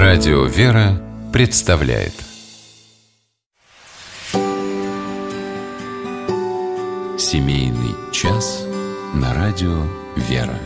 Радио «Вера» представляет семейный час на радио «Вера».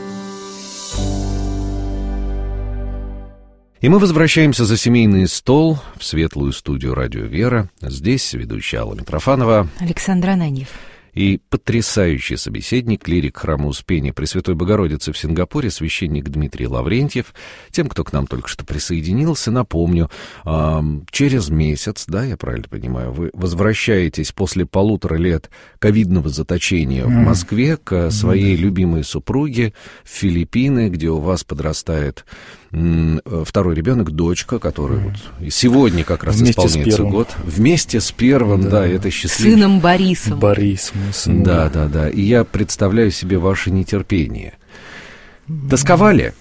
И мы возвращаемся за семейный стол в светлую студию радио «Вера». Здесь ведущая Алла Митрофанова, Александр Ананьев и потрясающий собеседник, клирик храма Успения Пресвятой Богородицы в Сингапуре, священник Дмитрий Лаврентьев. Тем, кто к нам только что присоединился, напомню, через месяц, да, я правильно понимаю, вы возвращаетесь после 1,5 лет ковидного заточения в Москве к своей любимой супруге в Филиппины, где у вас подрастает второй ребенок, дочка, которая вот сегодня как раз вместе исполняется год. Вместе с первым, да, это счастливо. Сыном Борисом. Борис, мой сын. Да. И я представляю себе ваше нетерпение. Тосковали?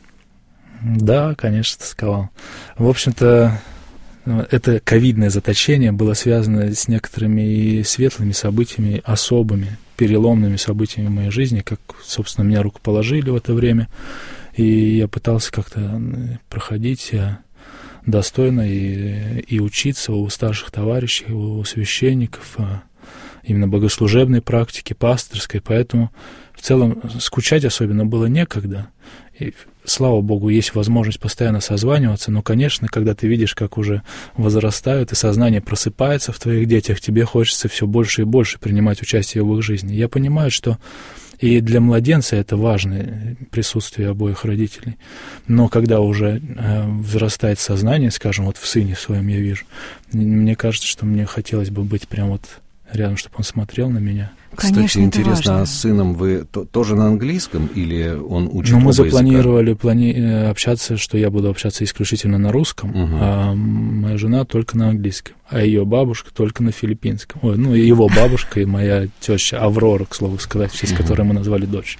Да, конечно, тосковал. В общем-то, это ковидное заточение было связано с некоторыми и светлыми событиями, особыми, переломными событиями в моей жизни, как, собственно, меня рукоположили в это время. И я пытался как-то проходить достойно и учиться у старших товарищей, у священников, именно богослужебной практики, пасторской. Поэтому в целом скучать особенно было некогда. И, слава Богу, есть возможность постоянно созваниваться, но, конечно, когда ты видишь, как уже возрастают, и сознание просыпается в твоих детях, тебе хочется все больше и больше принимать участие в их жизни. Я понимаю, что и для младенца это важно, присутствие обоих родителей. Но когда уже взрастает сознание, скажем, вот в сыне своем я вижу, мне кажется, что мне хотелось бы быть прям вот рядом, чтобы он смотрел на меня. Конечно, кстати, интересно, а с сыном вы тоже на английском или он учит? Мы запланировали общаться, что я буду общаться исключительно на русском, а моя жена только на английском, а ее бабушка только на филиппинском. И его бабушка и моя теща Аврора, к слову сказать, в честь которой мы назвали дочь.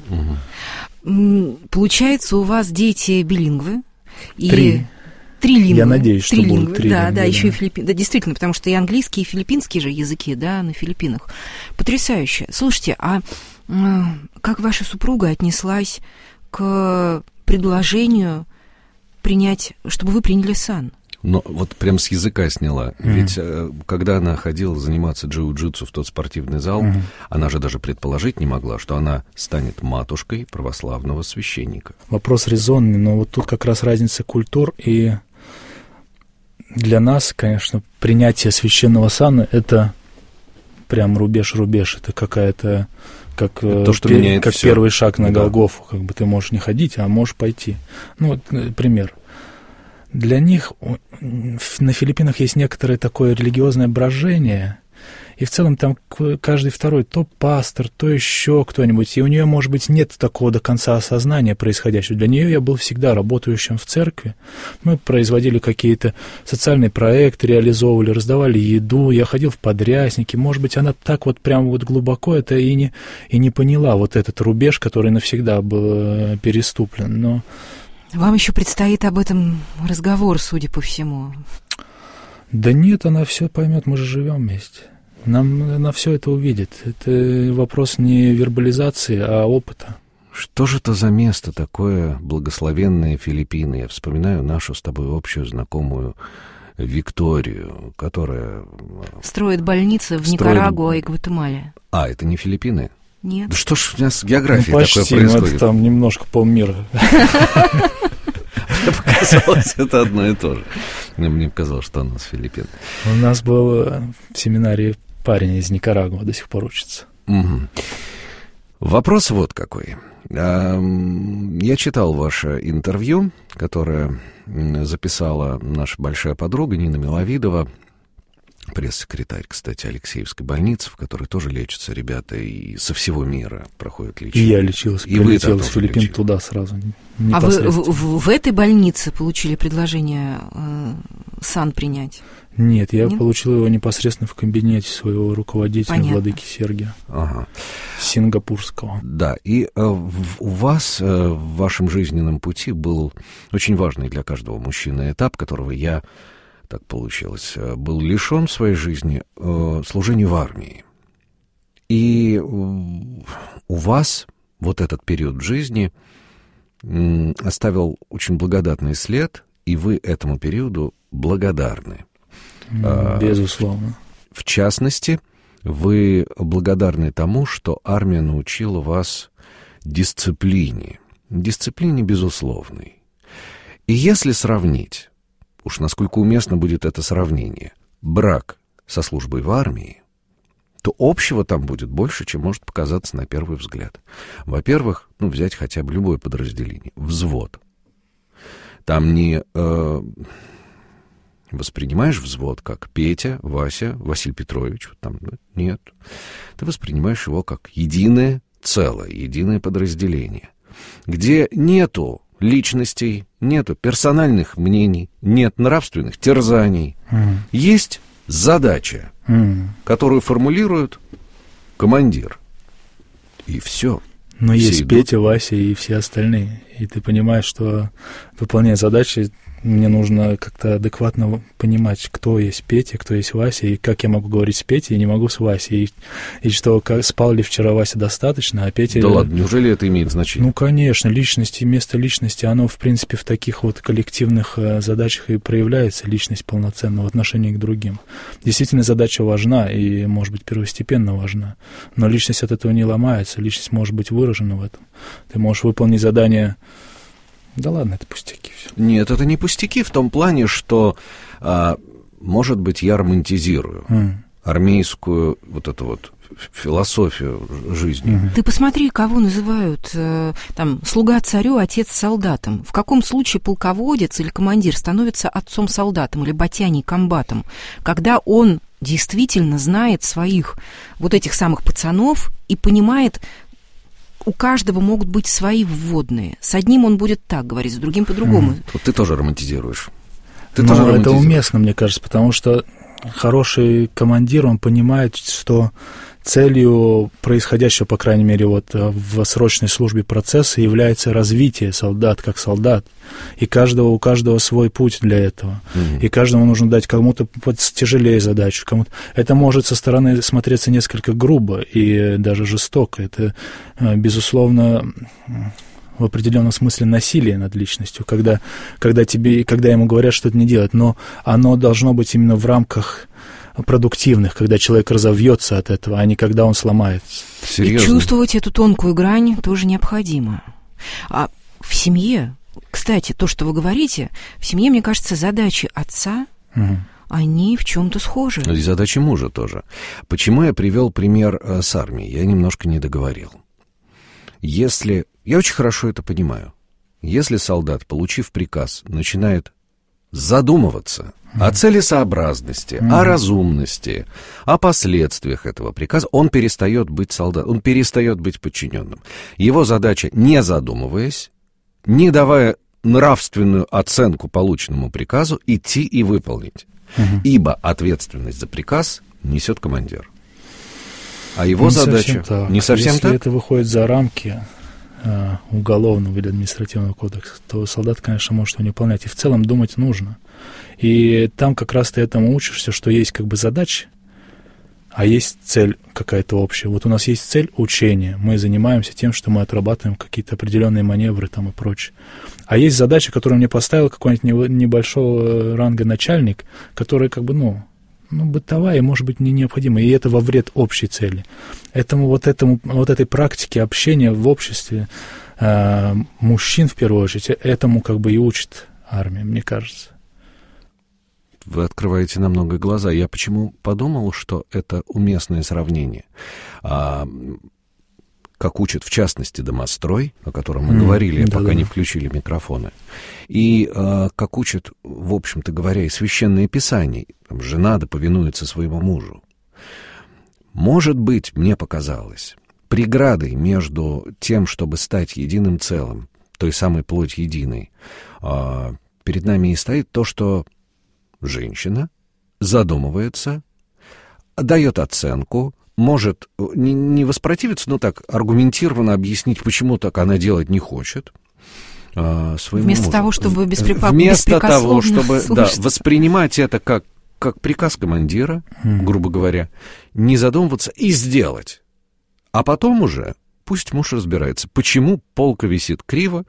Получается, у вас дети билингвы? Трилингвы. Я надеюсь, что будут трилингвы. Да, еще и филиппинский. Да, действительно, потому что и английский, и филиппинский же языки, да, на Филиппинах. Потрясающе. Слушайте, а как ваша супруга отнеслась к предложению принять, чтобы вы приняли сан? Но вот прям с языка сняла. Ведь когда она ходила заниматься джиу-джитсу в тот спортивный зал, она же даже предположить не могла, что она станет матушкой православного священника. Вопрос резонный, но вот тут как раз разница культур, и для нас, конечно, принятие священного сана — это прям рубеж-рубеж, это какая-то как первый шаг на Голгофу, как бы ты можешь не ходить, а можешь пойти. Вот пример. Для них на Филиппинах есть некоторое такое религиозное брожение, и в целом там каждый второй то пастор, то еще кто-нибудь, и у нее, может быть, нет такого до конца осознания происходящего. Для нее я был всегда работающим в церкви. Мы производили какие-то социальные проекты, реализовывали, раздавали еду, я ходил в подрясники. Может быть, она так вот прямо вот глубоко это и не поняла вот этот рубеж, который навсегда был переступлен, но... Вам еще предстоит об этом разговор, судя по всему. Да нет, она все поймет, мы же живем вместе. Она все это увидит. Это вопрос не вербализации, а опыта. Что же это за место такое благословенное Филиппины? Я вспоминаю нашу с тобой общую знакомую Викторию, которая... Строит больницы в Никарагуа и Гватемале. А, это не Филиппины? Нет. Да что ж у меня с географией почти, такое происходит? Это там немножко полмира. Мне показалось, это одно и то же. Мне показалось, что она с Филиппин. У нас был в семинаре парень из Никарагуа, до сих пор учится. Вопрос вот какой. Я читал ваше интервью, которое записала наша большая подруга Нина Миловидова, пресс-секретарь, кстати, Алексеевской больницы, в которой тоже лечатся ребята и со всего мира проходят лечение. И я лечился, прилетел из Филиппин туда сразу. А вы в этой больнице получили предложение сан принять? Нет, я получил его непосредственно в кабинете своего руководителя, владыки Сергия, сингапурского. Да, и у вас в вашем жизненном пути был очень важный для каждого мужчины этап, которого я, так получилось, был лишен в своей жизни служению в армии. И у вас вот этот период в жизни оставил очень благодатный след, и вы этому периоду благодарны. Безусловно. В частности, вы благодарны тому, что армия научила вас дисциплине безусловной. И если сравнить, уж насколько уместно будет это сравнение, брак со службой в армии, то общего там будет больше, чем может показаться на первый взгляд. Во-первых, взять хотя бы любое подразделение, взвод. Там не воспринимаешь взвод как Петя, Вася, Василий Петрович. Там, нет. Ты воспринимаешь его как единое целое, единое подразделение, где нету личностей, нету персональных мнений, нет нравственных терзаний. Есть задача, которую формулирует командир. И все. Но есть Петя, Вася и все остальные. И ты понимаешь, что, выполняя задачи, мне нужно как-то адекватно понимать, кто есть Петя, кто есть Вася, и как я могу говорить с Петей, и не могу с Васей. И что, спал ли вчера Вася достаточно, а Петя... Да ладно, неужели это имеет значение? Конечно, личность и место личности, оно, в принципе, в таких вот коллективных задачах и проявляется, личность полноценная в отношении к другим. Действительно, задача важна и, может быть, первостепенно важна, но личность от этого не ломается, личность может быть выражена в этом. Ты можешь выполнить задание... Да ладно, это пустяки. Все. Нет, это не пустяки в том плане, что, может быть, я романтизирую армейскую вот эту вот философию жизни. Ты посмотри, кого называют там слуга царю, отец солдатам. В каком случае полководец или командир становится отцом солдатам или батяней комбатом, когда он действительно знает своих вот этих самых пацанов и понимает... У каждого могут быть свои вводные. С одним он будет так говорить, с другим по-другому. Вот ты тоже романтизируешь. Это уместно, мне кажется, потому что хороший командир, он понимает, что целью происходящего, по крайней мере, вот в срочной службе процесса является развитие солдат как солдат. И у каждого свой путь для этого. И каждому нужно дать кому-то тяжелее задачу. Кому-то... Это может со стороны смотреться несколько грубо и даже жестоко. Это, безусловно, в определенном смысле насилие над личностью, когда ему говорят что-то не делать. Но оно должно быть именно в рамках продуктивных, когда человек разовьется от этого, а не когда он сломается. Серьезно? И чувствовать эту тонкую грань тоже необходимо. А в семье, кстати, то, что вы говорите, в семье, мне кажется, задачи отца, они в чем-то схожи. И задачи мужа тоже. Почему я привел пример с армией? Я немножко не договорил. Я очень хорошо это понимаю. Если солдат, получив приказ, начинает задумываться о целесообразности, о разумности, о последствиях этого приказа, он перестает быть солдатом, он перестает быть подчиненным. Его задача, не задумываясь, не давая нравственную оценку полученному приказу, идти и выполнить. Ибо ответственность за приказ несет командир. А его задача... Не совсем так. Если это выходит за рамки уголовного или административного кодекса, то солдат, конечно, может его не выполнять. И в целом думать нужно. И там как раз ты этому учишься, что есть как бы задачи, а есть цель какая-то общая. Вот у нас есть цель учения. Мы занимаемся тем, что мы отрабатываем какие-то определенные маневры там и прочее. А есть задача, которую мне поставил какой-нибудь небольшого ранга начальник, которая как бы, бытовая и, может быть, не необходима. И это во вред общей цели. Вот этой практике общения в обществе мужчин, в первую очередь, этому как бы и учит армия, мне кажется. Вы открываете намного глаза. Я почему подумал, что это уместное сравнение. Как учат, в частности, домострой, о котором мы говорили, пока не включили микрофоны, и как учат, в общем-то говоря, и Священное Писание. Там, жена да повинуется своему мужу. Может быть, мне показалось, преградой между тем, чтобы стать единым целым, той самой плоть единой, перед нами и стоит то, что женщина задумывается, дает оценку, может не воспротивиться, но так аргументированно объяснить, почему так она делать не хочет своему Вместо мужу. того, чтобы Вместо того, чтобы слушать. воспринимать это как приказ командира, грубо говоря, не задумываться и сделать. А потом уже пусть муж разбирается, почему полка висит криво,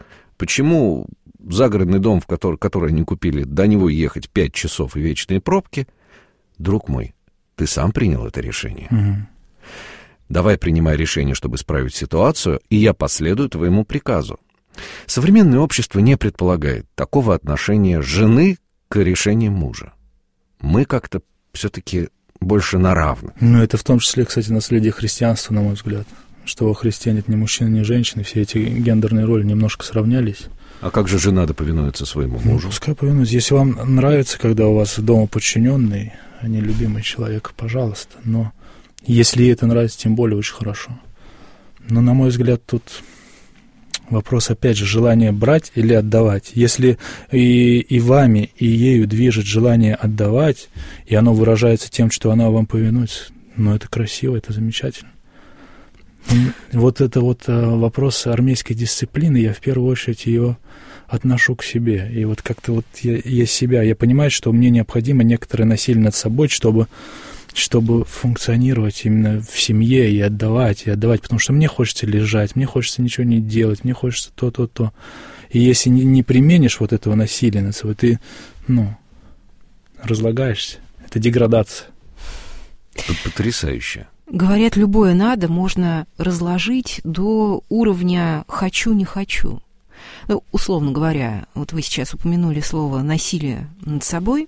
Почему загородный дом, который они купили, до него ехать 5 часов и вечные пробки? Друг мой, ты сам принял это решение. Давай принимай решение, чтобы исправить ситуацию, и я последую твоему приказу. Современное общество не предполагает такого отношения жены к решениям мужа. Мы как-то все-таки больше на равных. Ну, это в том числе, кстати, наследие христианства, на мой взгляд. Что во Христе нет ни мужчины, ни женщины, все эти гендерные роли немножко сравнялись. А как же жена повинуется своему мужу? Пускай повинуется. Если вам нравится, когда у вас дома подчиненный, а не любимый человек, пожалуйста. Но если ей это нравится, тем более очень хорошо. Но, на мой взгляд, тут вопрос, опять же, желание брать или отдавать. Если и вами, и ею движет желание отдавать, и оно выражается тем, что она вам повинуется, ну, это красиво, это замечательно. Вот это вот вопрос армейской дисциплины, я в первую очередь ее отношу к себе. И вот как-то вот я понимаю, что мне необходимо некоторое насилие над собой, чтобы функционировать именно в семье и отдавать, потому что мне хочется лежать, мне хочется ничего не делать, мне хочется то. И если не применишь вот этого насилия над собой, ты, разлагаешься. Это деградация. Потрясающе. Говорят, любое «надо» можно разложить до уровня «хочу, не хочу». Ну, условно говоря, вот вы сейчас упомянули слово «насилие над собой».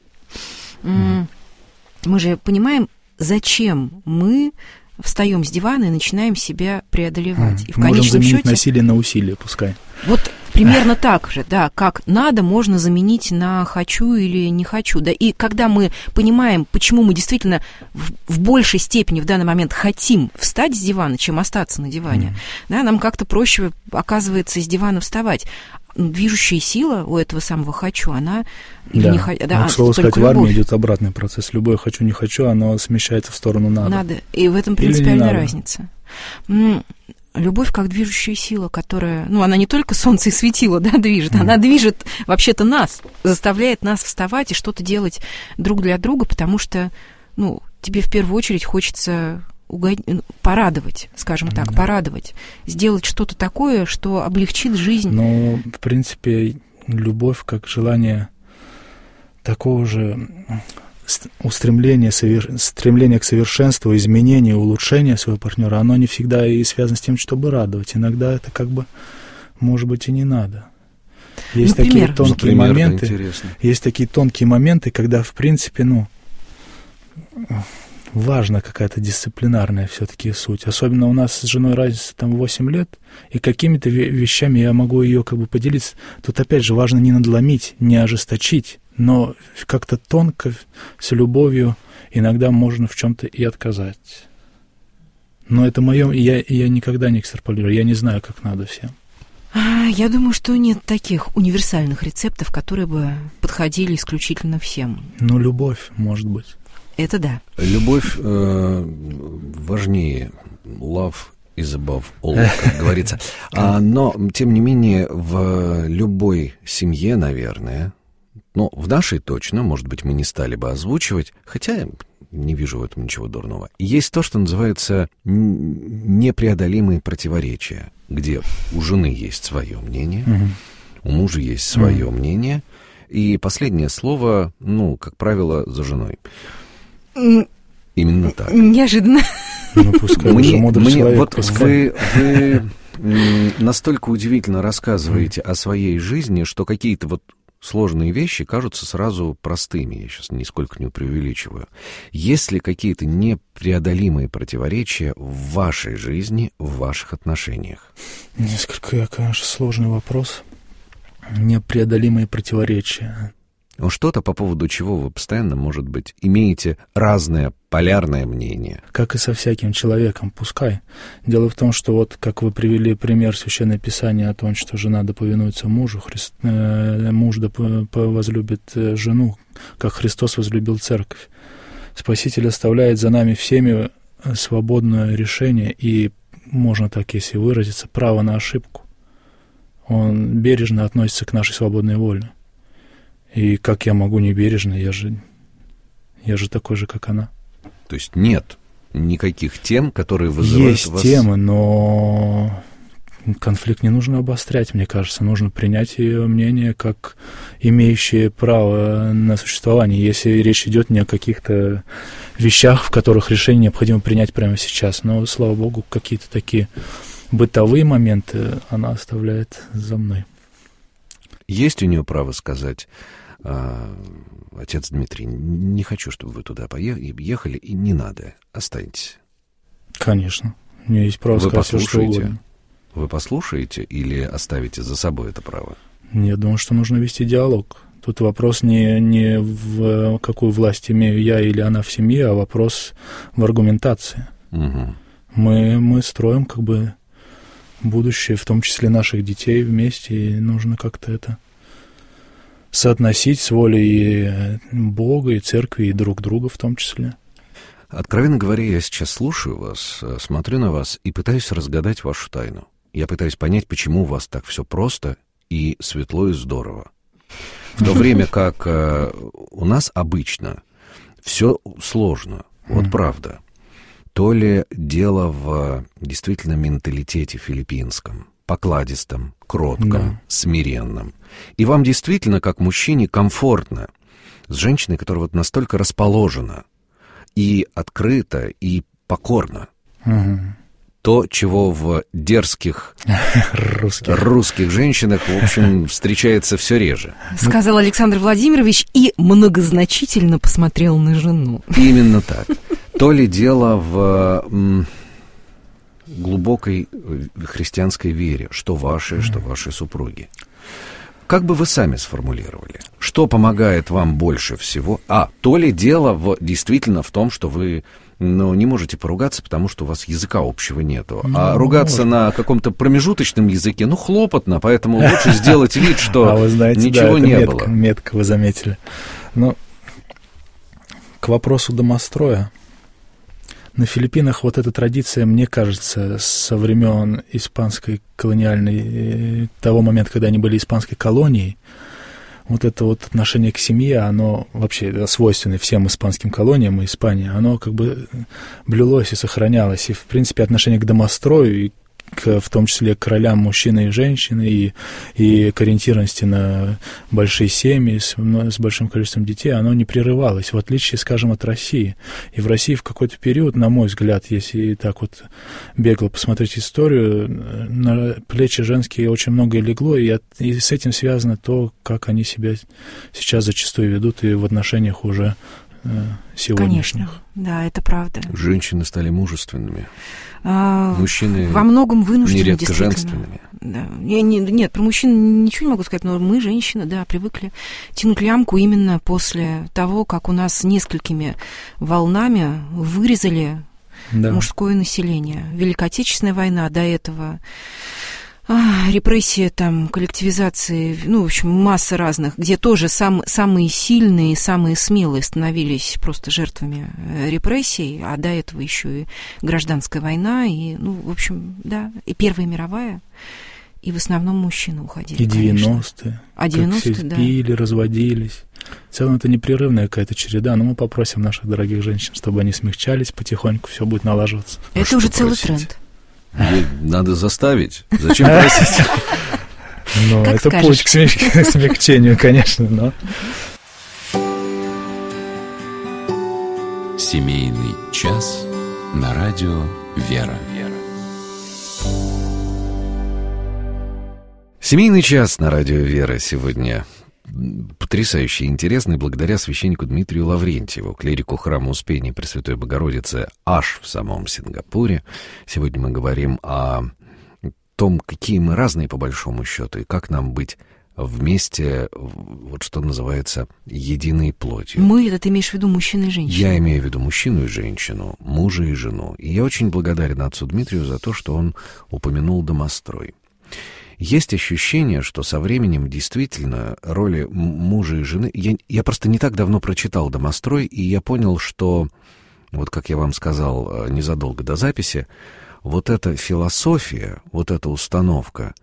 Мы же понимаем, зачем мы встаем с дивана и начинаем себя преодолевать. И в можем конечном заменить счете насилие на усилие, пускай. Вот примерно так же, да, как «надо» можно заменить на «хочу» или «не хочу». Да, и когда мы понимаем, почему мы действительно в большей степени в данный момент хотим встать с дивана, чем остаться на диване, да, нам как-то проще, оказывается, с дивана вставать. Движущая сила у этого самого «хочу», она... Да, не хочу, да, к слову сказать, в армии идет обратный процесс. Любое «хочу, не хочу», оно смещается в сторону «надо». Надо, и в этом принципиальная разница. Любовь как движущая сила, которая, она не только солнце и светило, да, движет, она движет вообще-то нас, заставляет нас вставать и что-то делать друг для друга, потому что, тебе в первую очередь хочется порадовать, скажем так, порадовать, сделать что-то такое, что облегчит жизнь. Но, в принципе, любовь как желание такого же стремление к совершенству, изменению, улучшению своего партнера, оно не всегда и связано с тем, чтобы радовать. Иногда это может быть, и не надо. Есть такие тонкие моменты. Есть такие тонкие моменты, когда, в принципе, важна какая-то дисциплинарная все-таки суть. Особенно у нас с женой разница 8 лет, и какими-то вещами я могу ее поделиться. Тут, опять же, важно не надломить, не ожесточить, но как-то тонко, с любовью иногда можно в чем-то и отказать. Но это мое, я никогда не экстраполирую, я не знаю, как надо всем. Я думаю, что нет таких универсальных рецептов, которые бы подходили исключительно всем. Любовь, может быть. Это да. Любовь важнее. Love is above all, как говорится. Но, тем не менее, в любой семье, наверное, в нашей точно, может быть, мы не стали бы озвучивать, хотя не вижу в этом ничего дурного. Есть то, что называется непреодолимые противоречия, где у жены есть свое мнение, у мужа есть свое мнение, и последнее слово, как правило, за женой. Именно так. Неожиданно. Пускай уже мудрый человек. Вы настолько удивительно рассказываете о своей жизни, что какие-то сложные вещи кажутся сразу простыми. Я сейчас нисколько не преувеличиваю. Есть ли какие-то непреодолимые противоречия в вашей жизни, в ваших отношениях? Несколько, конечно, сложный вопрос. Непреодолимые противоречия. Что-то, по поводу чего вы постоянно, может быть, имеете разное полярное мнение. Как и со всяким человеком, пускай. Дело в том, что как вы привели пример Священное Писание о том, что жена повинуется мужу, муж возлюбит жену, как Христос возлюбил церковь. Спаситель оставляет за нами всеми свободное решение и, можно так, если выразиться, право на ошибку. Он бережно относится к нашей свободной воле. И как я могу не бережно, я же такой же, как она. То есть нет никаких тем, которые вызывают есть вас... темы, но конфликт не нужно обострять, мне кажется. Нужно принять ее мнение как имеющее право на существование, если речь идет не о каких-то вещах, в которых решение необходимо принять прямо сейчас. Но, слава богу, какие-то такие бытовые моменты она оставляет за мной. Есть у нее право сказать: отец Дмитрий, не хочу, чтобы вы туда ехали, и не надо, останьтесь? Конечно. У нее есть право сказать все, что угодно. Вы послушаете или оставите за собой это право? Я думаю, что нужно вести диалог. Тут вопрос не в какую власть имею я или она в семье, а вопрос в аргументации. Угу. Мы строим как бы будущее, в том числе наших детей вместе, и нужно как-то это соотносить с волей и Бога, и церкви, и друг друга в том числе. Откровенно говоря, я сейчас слушаю вас, смотрю на вас и пытаюсь разгадать вашу тайну. Я пытаюсь понять, почему у вас так все просто и светло, и здорово. В то время как у нас обычно все сложно, вот правда. То ли дело в действительно менталитете филиппинском, покладистом, кротком, смиренном. И вам действительно, как мужчине, комфортно с женщиной, которая вот настолько расположена и открыта, и покорна. То, чего в дерзких русских женщинах, в общем, встречается все реже. Сказал Александр Владимирович и многозначительно посмотрел на жену. Именно так. То ли дело в глубокой христианской вере, что ваши супруги. Как бы вы сами сформулировали? Что помогает вам больше всего? То ли дело действительно в том, что вы не можете поругаться, потому что у вас языка общего нету. А ругаться на каком-то промежуточном языке, хлопотно, поэтому лучше сделать вид, что вы знаете, ничего не было. Метко вы заметили. К вопросу домостроя. На Филиппинах вот эта традиция, мне кажется, со времен испанской колониальной, того момента, когда они были испанской колонией, вот это вот отношение к семье, оно вообще свойственно всем испанским колониям и Испании, оно как бы блюлось и сохранялось. И, в принципе, отношение к домострою, и в том числе к ролям мужчины и женщины, и к ориентированности на большие семьи с большим количеством детей, оно не прерывалось, в отличие, скажем, от России. И в России в какой-то период, на мой взгляд, если так вот бегло посмотреть историю, на плечи женские очень многое легло, и с этим связано то, как они себя сейчас зачастую ведут и в отношениях уже сегодняшних. Конечно, да, это правда. Женщины стали мужественными. Мужчины во многом вынуждены, нередко женственными. Да. Нет, про мужчин ничего не могу сказать, но мы, женщины, привыкли тянуть лямку именно после того, как у нас несколькими волнами вырезали мужское население. Великая Отечественная война, до этого репрессии, коллективизации, в общем, масса разных, где тоже самые сильные, самые смелые становились просто жертвами репрессий, а до этого еще и гражданская война, и, в общем, и Первая мировая, и в основном мужчины уходили, и 90-е. А 90-е, как все пили, разводились. В целом это непрерывная какая-то череда, но мы попросим наших дорогих женщин, чтобы они смягчались, потихоньку все будет налаживаться. Это уже целый тренд. Надо заставить. Зачем просить? Это путь к смягчению, конечно, но... Семейный час на радио «Вера». Семейный час на радио «Вера» сегодня потрясающе интересный благодаря священнику Дмитрию Лаврентьеву, клирику храма Успения Пресвятой Богородицы аж в самом Сингапуре. Сегодня мы говорим о том, какие мы разные по большому счету, и как нам быть вместе, вот что называется, единой плотью. Мы, это ты имеешь в виду мужчину и женщину? Я имею в виду мужчину и женщину, мужа и жену. И я очень благодарен отцу Дмитрию за то, что он упомянул домострой. Есть ощущение, что со временем действительно роли мужа и жены... Я просто не так давно прочитал «Домострой», и я понял, что, вот как я вам сказал незадолго до записи, вот эта философия, вот эта установка,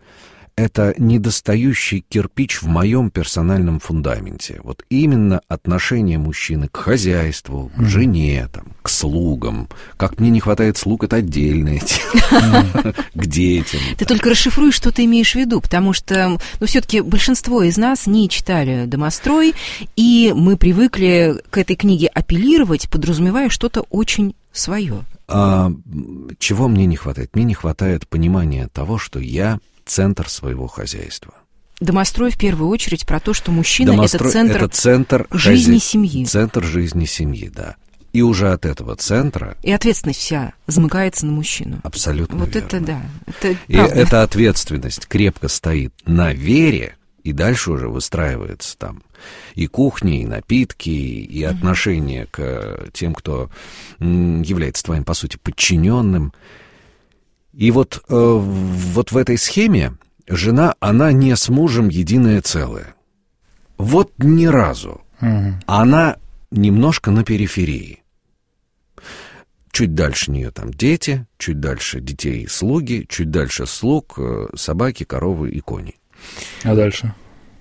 это недостающий кирпич в моем персональном фундаменте. Вот именно отношение мужчины к хозяйству, к жене, там, к слугам. Как мне не хватает слуг, это отдельная тема. К детям. Ты только расшифруй, что ты имеешь в виду, потому что, все-таки большинство из нас не читали «Домострой», и мы привыкли к этой книге апеллировать, подразумевая что-то очень свое. Чего мне не хватает? Мне не хватает понимания того, что я центр своего хозяйства. «Домострой» в первую очередь про то, что мужчина — это центр жизни семьи. Центр жизни семьи, да. И уже от этого центра... И ответственность вся замыкается на мужчину. Абсолютно вот верно. Это да. Это и эта ответственность крепко стоит на вере, и дальше уже выстраивается там и кухня, и напитки, и отношение к тем, кто является твоим, по сути, подчиненным. И вот в этой схеме жена, она не с мужем единое целое. Вот ни разу. Она немножко на периферии. Чуть дальше нее там дети, чуть дальше детей и слуги, чуть дальше слуг, собаки, коровы и кони. А дальше?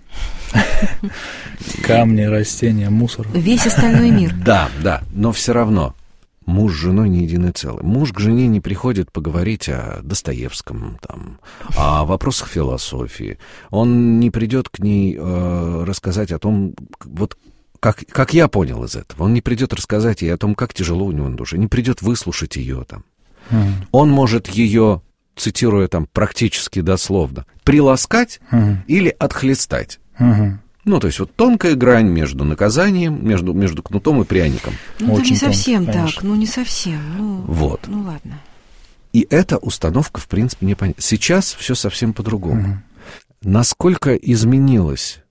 Камни, растения, мусор. Весь остальной мир. Да, но все равно муж с женой не единое целое. Муж к жене не приходит поговорить о Достоевском, там, о вопросах философии. Он не придет к ней рассказать о том, вот как я понял из этого. Он не придет рассказать ей о том, как тяжело у него на душе. Не придет выслушать ее там. Он может ее, цитируя там практически дословно, приласкать или отхлестать. То есть вот тонкая грань между наказанием, между кнутом и пряником. Это не совсем так, не совсем. Вот. Ладно. И эта установка, в принципе, не понятна. Сейчас все совсем по-другому. Насколько изменились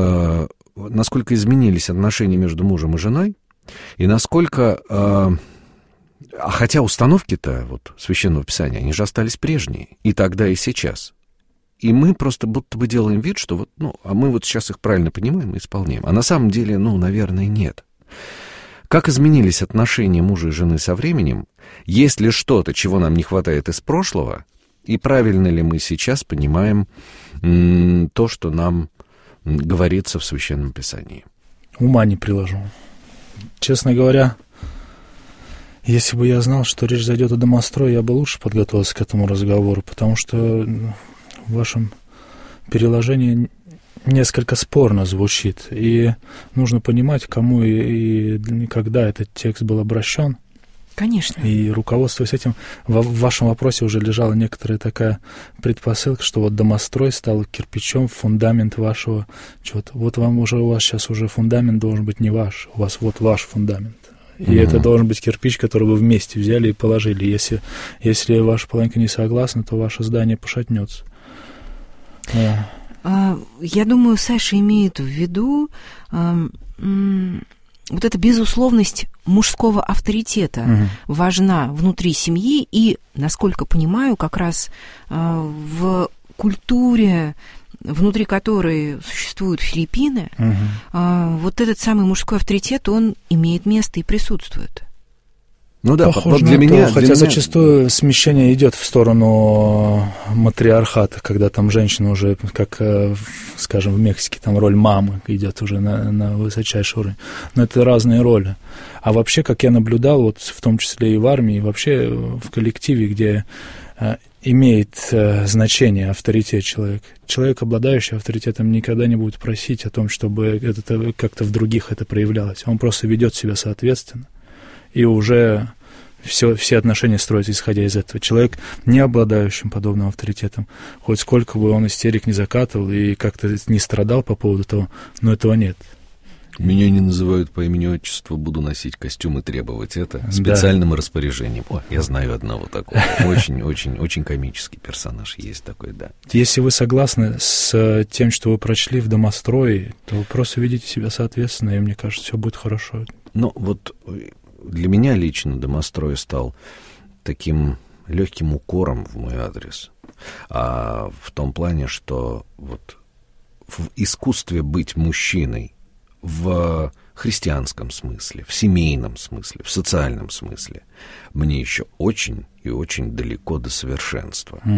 отношения между мужем и женой, и насколько... хотя установки-то вот Священного Писания, они же остались прежние, и тогда, и сейчас. И мы просто будто бы делаем вид, что а мы вот сейчас их правильно понимаем и исполняем. А на самом деле, наверное, нет. Как изменились отношения мужа и жены со временем? Есть ли что-то, чего нам не хватает из прошлого? И правильно ли мы сейчас понимаем то, что нам говорится в Священном Писании? Ума не приложу. Честно говоря, если бы я знал, что речь зайдет о «Домострое», я бы лучше подготовился к этому разговору, потому что в вашем переложении несколько спорно звучит, и нужно понимать, кому и когда этот текст был обращен. Конечно. И руководствуясь этим, в вашем вопросе уже лежала некоторая такая предпосылка, что вот «Домострой» стал кирпичом в фундамент вашего чего-то. Вот у вас сейчас уже фундамент должен быть не ваш, у вас вот ваш фундамент. И это должен быть кирпич, который вы вместе взяли и положили. Если ваша половинка не согласна, то ваше здание пошатнется. Я думаю, Саша имеет в виду вот эта безусловность мужского авторитета важна внутри семьи, и, насколько понимаю, как раз в культуре, внутри которой существуют Филиппины, вот этот самый мужской авторитет, он имеет место и присутствует. Похоже для меня, хотя зачастую смещение идет в сторону матриархата, когда там женщина уже, как, скажем, в Мексике, там роль мамы идет уже на высочайший уровень. Но это разные роли. А вообще, как я наблюдал, вот в том числе и в армии, и вообще в коллективе, где имеет значение авторитет человека. Человек, обладающий авторитетом, никогда не будет просить о том, чтобы это как-то в других это проявлялось. Он просто ведет себя соответственно. И уже все отношения строятся, исходя из этого. Человек, не обладающим подобным авторитетом, хоть сколько бы он истерик не закатывал и как-то не страдал по поводу того, но этого нет. Меня не называют по имени-отчеству, буду носить костюм и требовать это специальным распоряжением. Я знаю одного такого. Очень комический персонаж есть такой, да. Если вы согласны с тем, что вы прочли в «Домострое», то вы просто ведите себя соответственно, и мне кажется, все будет хорошо. Для меня лично «Домострой» стал таким легким укором в мой адрес. В том плане, что вот в искусстве быть мужчиной в христианском смысле, в семейном смысле, в социальном смысле мне еще очень и очень далеко до совершенства.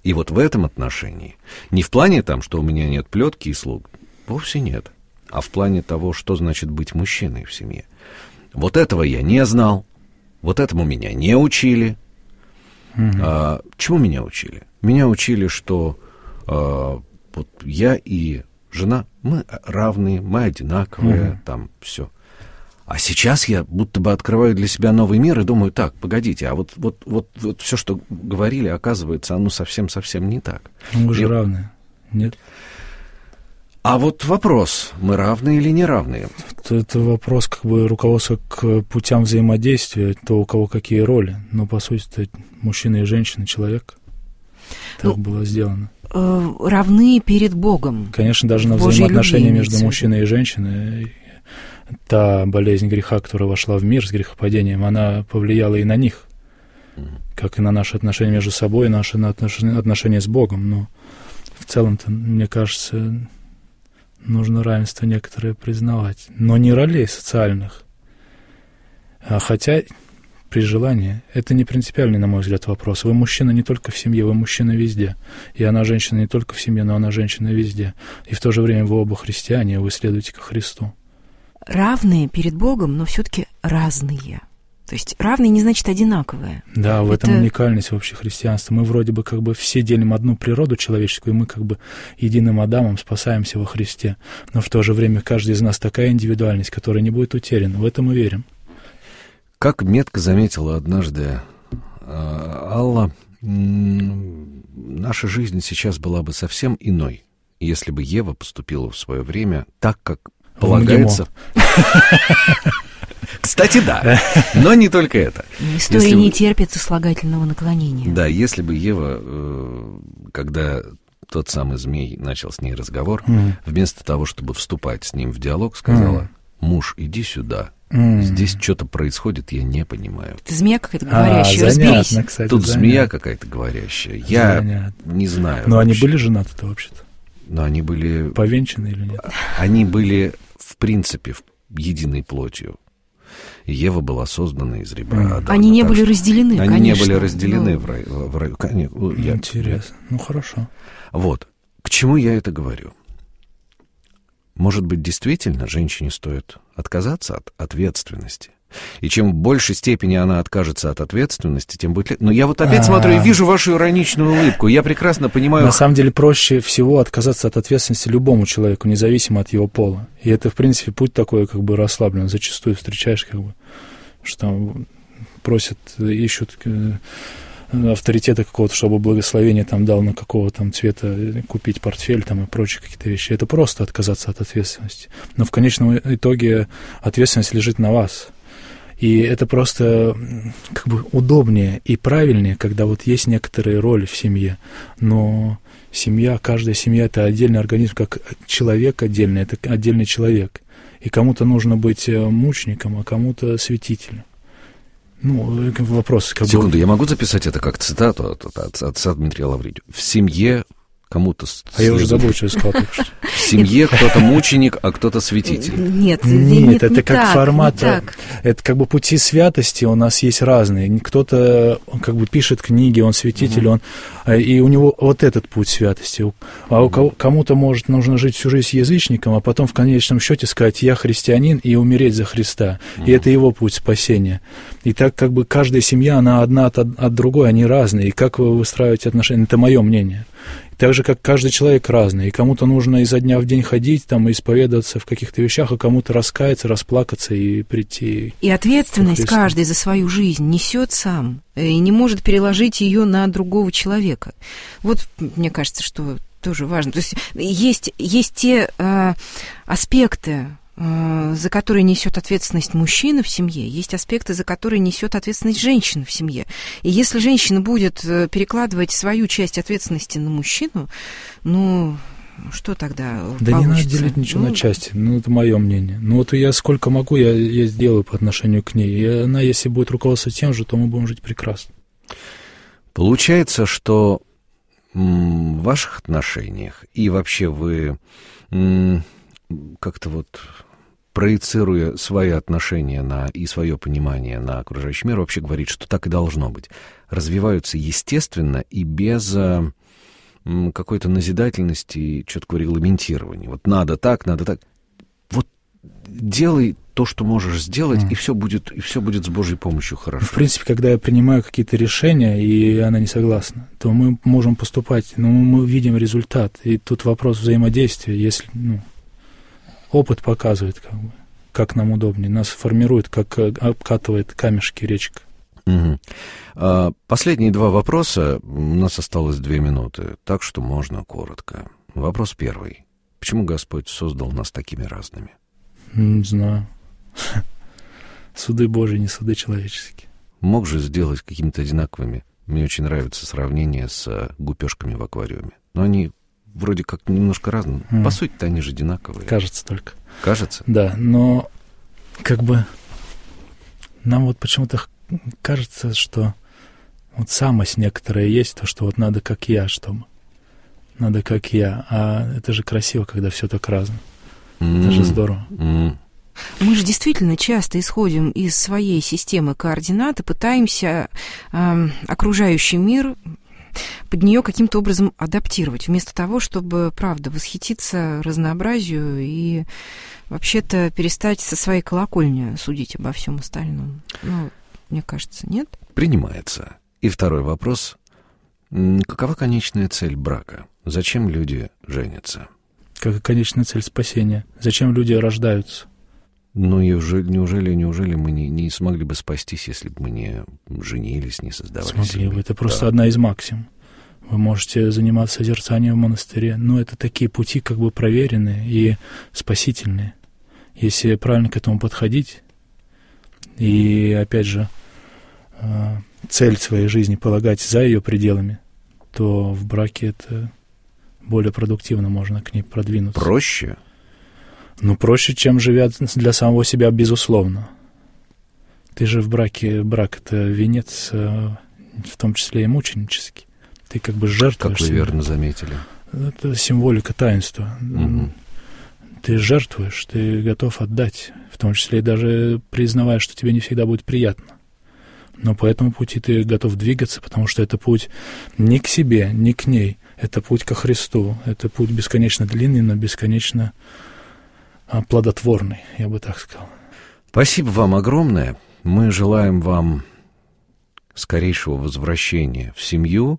И вот в этом отношении, не в плане там, что у меня нет плетки и слуг, вовсе нет, а в плане того, что значит быть мужчиной в семье. Вот этого я не знал, вот этому меня не учили. Чему меня учили? Меня учили, что вот я и жена, мы равные, мы одинаковые, там все. А сейчас я будто бы открываю для себя новый мир и думаю, так, погодите, а вот все, что говорили, оказывается, оно совсем-совсем не так. Мы же равны, нет? А вот вопрос, мы равны или не равны? Это вопрос как бы руководства к путям взаимодействия, то у кого какие роли. Но, по сути, это мужчина и женщина, человек. Так было сделано. Равны перед Богом. Конечно, даже на взаимоотношения между мужчиной и женщиной, та болезнь греха, которая вошла в мир с грехопадением, она повлияла и на них, как и на наши отношения между собой, и наши отношения с Богом. Но в целом-то, мне кажется, нужно равенство некоторое признавать. Но не ролей социальных. Хотя, при желании, это не принципиальный, на мой взгляд, вопрос. Вы мужчина не только в семье, вы мужчина везде. И она женщина не только в семье, но она женщина везде. И в то же время вы оба христиане, вы следуете ко Христу. Равные перед Богом, но все-таки разные. То есть равные не значит одинаковые. Да, в этом уникальность вообще христианства. Мы вроде бы как бы все делим одну природу человеческую, и мы как бы единым Адамом спасаемся во Христе. Но в то же время каждый из нас такая индивидуальность, которая не будет утеряна. В это мы верим. Как метко заметила однажды Алла, наша жизнь сейчас была бы совсем иной, если бы Ева поступила в свое время так, как полагается. Кстати, да. Но не только это. История не терпит сослагательного наклонения. Да, если бы Ева, когда тот самый змей начал с ней разговор, вместо того, чтобы вступать с ним в диалог, сказала: «Муж, иди сюда. Здесь что-то происходит, я не понимаю». Это змея какая-то говорящая, разберись. Кстати, тут змея какая-то говорящая. Я не знаю. Но они были женаты-то вообще-то? Но они были... Повенчаны или нет? Они были, в принципе, единой плотью. Ева была создана из ребра Адама. Они не были разделены, конечно. Они не были разделены в раю. Интересно. Ну, хорошо. Вот. К чему я это говорю? Может быть, действительно, женщине стоит отказаться от ответственности. И чем в большей степени она откажется от ответственности, тем будет... Но я вот опять смотрю и вижу вашу ироничную улыбку. Я прекрасно понимаю... На самом деле проще всего отказаться от ответственности любому человеку, независимо от его пола. И это, в принципе, путь такой, как бы, расслабленный. Зачастую встречаешь, как бы, что там просят, ищут авторитета какого-то, чтобы благословение там дал, на какого там цвета купить портфель там и прочие какие-то вещи. Это просто отказаться от ответственности. Но в конечном итоге ответственность лежит на вас. И это просто как бы удобнее и правильнее, когда вот есть некоторые роли в семье. Но семья, каждая семья — это отдельный организм, как человек отдельный, это отдельный человек. И кому-то нужно быть мучеником, а кому-то святителем. Ну, вопрос... Секунду, я могу записать это как цитату от отца Дмитрия Лаврентьева? В семье кому-то... я уже забыл, что я сказал только что. В семье кто-то мученик, а кто-то святитель. Нет, это как формат... Это как бы пути святости у нас есть разные. Кто-то как бы пишет книги, он святитель, и у него вот этот путь святости. А кому-то, может, нужно жить всю жизнь язычником, а потом в конечном счете сказать: я христианин, и умереть за Христа. И это его путь спасения. И так как бы каждая семья, она одна от другой, они разные. И как вы выстраиваете отношения, это мое мнение. Так же, как каждый человек разный. И кому-то нужно изо дня в день ходить, там, исповедоваться в каких-то вещах, а кому-то раскаяться, расплакаться и прийти. И ответственность каждый за свою жизнь несет сам и не может переложить ее на другого человека. Вот, мне кажется, что тоже важно. То есть есть те аспекты, за которые несет ответственность мужчина в семье, есть аспекты, за которые несет ответственность женщина в семье. И если женщина будет перекладывать свою часть ответственности на мужчину, ну, что тогда получится? Да не надо делить ничего на части, это мое мнение. Вот я сколько могу, я сделаю по отношению к ней. И она, если будет руководствоваться тем же, то мы будем жить прекрасно. Получается, что в ваших отношениях и вообще вы как-то вот, проецируя свои отношения и свое понимание на окружающий мир, вообще говорит, что так и должно быть. Развиваются естественно и без какой-то назидательности и четкого регламентирования. Вот надо так, надо так. Вот делай то, что можешь сделать, и все будет с Божьей помощью хорошо. В принципе, когда я принимаю какие-то решения, и она не согласна, то мы можем поступать, но мы видим результат. И тут вопрос взаимодействия. Если опыт показывает, как нам удобнее, нас формирует, как обкатывает камешки речка. Угу. Последние 2 вопроса. У нас осталось 2 минуты, так что можно коротко. Вопрос первый. Почему Господь создал нас такими разными? Не знаю. Суды Божьи, не суды человеческие. Мог же сделать какими-то одинаковыми. Мне очень нравится сравнение с гупешками в аквариуме. Но они вроде как немножко разные. По сути-то они же одинаковые. Кажется только. Кажется? Да, но нам вот почему-то кажется, что вот самость некоторая есть, то, что вот надо как я, чтобы. Надо как я. А это же красиво, когда все так разно. Это же здорово. Мы же действительно часто исходим из своей системы координат и пытаемся окружающий мир под нее каким-то образом адаптировать, вместо того, чтобы, правда, восхититься разнообразию и вообще-то перестать со своей колокольни судить обо всем остальном. Мне кажется, нет? Принимается. И второй вопрос. Какова конечная цель брака? Зачем люди женятся? Как и конечная цель спасения. Зачем люди рождаются? Неужели мы не смогли бы спастись, если бы мы не женились, не создавали семью? Смогли бы. Это просто одна из максим. Вы можете заниматься созерцанием в монастыре. Но это такие пути как бы проверенные и спасительные. Если правильно к этому подходить, и, опять же, цель своей жизни полагать за ее пределами, то в браке это более продуктивно можно к ней продвинуться. Проще? Проще, чем живя для самого себя, безусловно. Ты же в браке, брак — это венец, в том числе и мученический. Ты как бы жертвуешь. Как вы верно заметили. Это символика таинства. Угу. Ты жертвуешь, ты готов отдать, в том числе и даже признавая, что тебе не всегда будет приятно. Но по этому пути ты готов двигаться, потому что это путь не к себе, не к ней. Это путь ко Христу. Это путь бесконечно длинный, но бесконечно плодотворный, я бы так сказал. Спасибо вам огромное. Мы желаем вам скорейшего возвращения в семью,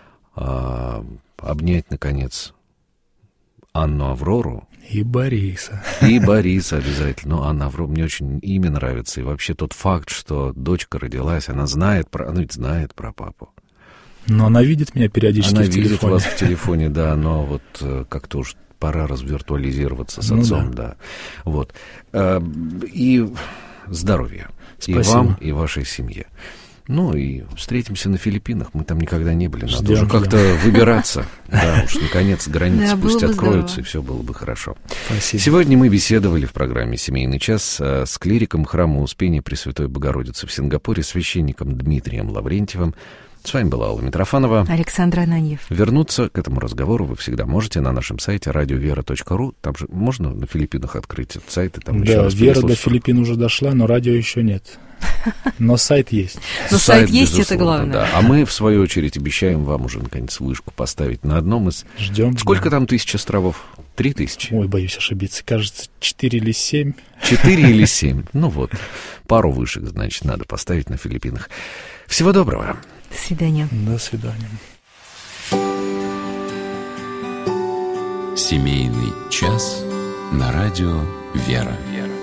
обнять, наконец, Анну Аврору. И Бориса. И Бориса обязательно. Но Анна Аврора, мне очень имя нравится. И вообще тот факт, что дочка родилась, она ведь знает про папу. Но она видит меня периодически в телефоне. Она видит вас в телефоне, да, но вот как-то уж пора развиртуализироваться с отцом, да. Вот. И здоровья. Спасибо. И вам, и вашей семье. И встретимся на Филиппинах. Мы там никогда не были. Надо уже как-то выбираться. Да, уж наконец границы пусть откроются, и все было бы хорошо. Спасибо. Сегодня мы беседовали в программе «Семейный час» с клириком храма Успения Пресвятой Богородицы в Сингапуре, священником Дмитрием Лаврентьевым. С вами была Алла Митрофанова. Александр Ананьев. Вернуться к этому разговору вы всегда можете на нашем сайте radiovera.ru. Там же можно на Филиппинах открыть этот сайт и там еще раз Вера до Филиппин уже дошла, но радио еще нет. Но сайт есть. Но сайт есть, это главное. Да. А мы, в свою очередь, обещаем вам уже, наконец, вышку поставить на одном из... Ждем. Сколько там 1000 островов? 3000? Ой, боюсь ошибиться. Кажется, 4 или 7. 4 или 7. Пару вышек, значит, надо поставить на Филиппинах. Всего доброго. До свидания. До свидания. Семейный час на радио «Вера».